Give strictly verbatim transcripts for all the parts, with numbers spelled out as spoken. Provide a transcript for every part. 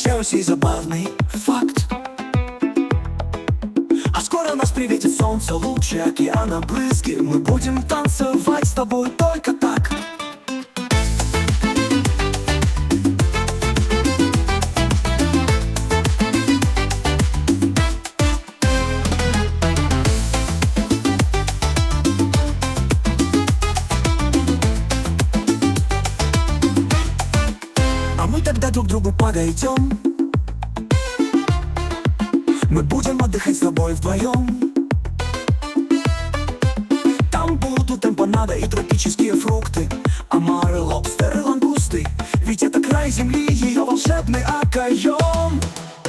встречаюсь и забавный факт. А скоро нас приветит солнце, лучи океана, брызги. Мы будем танцевать с тобой только так. А мы тогда друг другу подойдем. Мы будем отдыхать с тобой вдвоем. Там будут эмпанада и тропические фрукты, омары, лобстеры, лангусты. Ведь это край земли, ее волшебный окоем.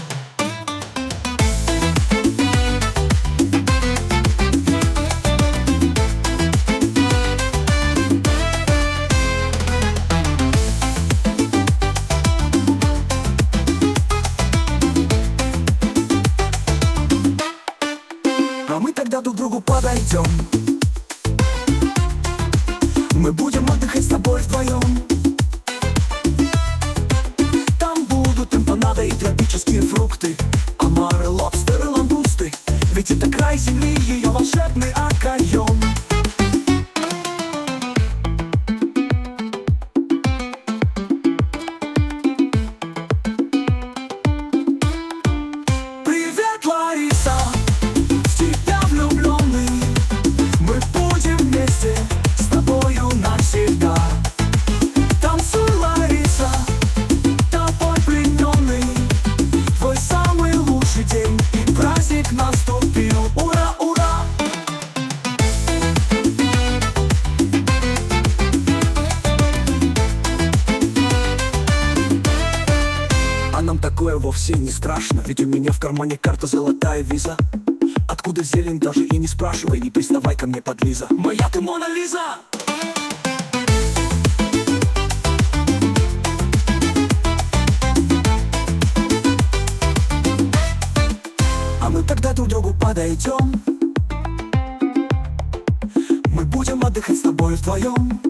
А мы тогда друг другу подойдем. Мы будем отдыхать с тобой вдвоем. Там будут эмпанада и тропические фрукты, омары, лобстеры, лангусты. Ведь это край земли, ее волшебный окоем. Привет, Лариса! Танцуй, Лариса, тобой плененный. Твой самый лучший день, и праздник наступил. Ура, ура! А нам такое вовсе не страшно, ведь у меня в кармане карта золотая виза. Откуда зелень, даже и не спрашивай, не приставай ко мне, подлиза. Моя ты Мона Лиза! Мы тогда друг другу подойдем. Мы будем отдыхать с тобой вдвоем.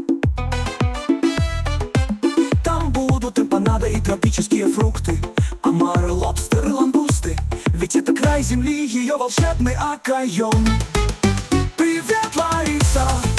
Там будут эмпанада и тропические фрукты, омары, лобстеры, лангусты. Ведь это край земли, ее волшебный окоем. Привет, Лариса!